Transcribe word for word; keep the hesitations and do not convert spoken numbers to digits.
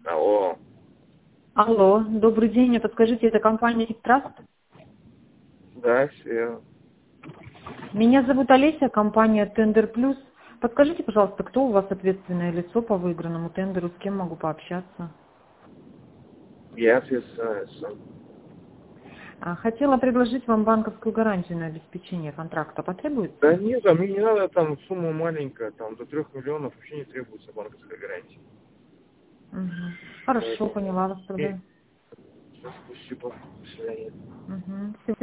Алло. Алло, добрый день. Подскажите, это компания Траст? Да, все. Меня зовут Олеся, компания Тендер Плюс. Подскажите, пожалуйста, кто у вас ответственное лицо по выигранному тендеру, с кем могу пообщаться? Я ответственный сам. А, Хотела предложить вам банковскую гарантию на обеспечение контракта. Да Потребуется? нет, а мне не надо, там сумма маленькая, там до трех миллионов вообще не требуется банковская гарантия. Угу. Хорошо, Поэтому, поняла вас и- тогда. спасибо, до свидания. Угу.